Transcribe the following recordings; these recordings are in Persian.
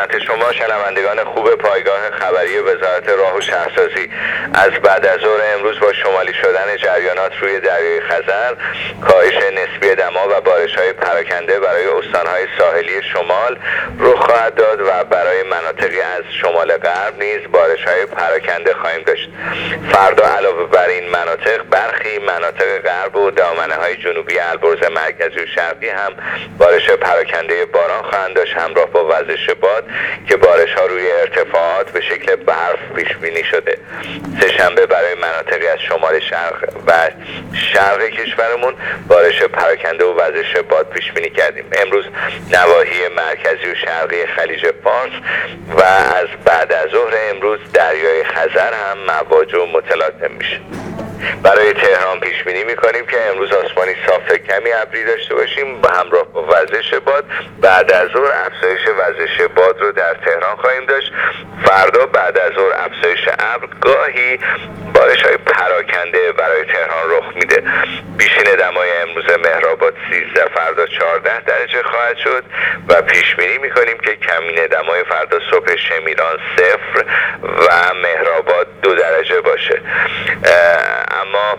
خدمت شما شنوندگان خوب پایگاه خبری وزارت راه و شهرسازی. از بعد از ظهر امروز با شمالی شدن جریانات روی دریای خزر، کاهش نسبی دما و بارش‌های پراکنده برای استان‌های ساحلی شمال رخ خواهد داد و برای مناطقی از شمال غرب نیز بارش‌های پراکنده خواهیم داشت. فردا علاوه بر این مناطق، برخی مناطق غرب و دامنه‌های جنوبی البرز مرکزی و شرقی هم بارش پراکنده باران خواهند داشت، همراه با وزش باد که بارش‌ها روی ارتفاعات به شکل برف پیش بینی شده. سه‌شنبه برای مناطقی از شمال شرق و شرق کشورمون بارش پراکنده و وزش باد پیش بینی کردیم. امروز نواحی مرکزی و شرقی خلیج فارس و از بعد از ظهر امروز دریای خزر هم مواج و متلاطم میشه. برای تهران پیش بینی میکنیم که امروز آسمانی صاف کمی ابری داشته باشیم و همراه با وزش باد. بعد از ظهر افزایش وزش باد رو در تهران خواهیم داشت. فردا بعد از ظهر افزایش ابر، گاهی بارش‌های پراکنده برای تهران رخ میده. بیشین دمای امروز مهرآباد 13، فردا 14 درجه خواهد شد و پیش بینی میکنیم که کمین دمای فردا صبح شمیران 0 و مهرآباد 2 درجه باشه. اما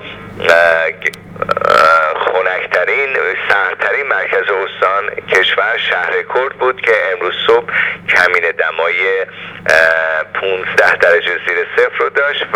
خنک‌ترین، سردترین مرکز استان کشور شهر کرد بود که امروز صبح کمین دمای 15 درجه زیر صفر رو داشت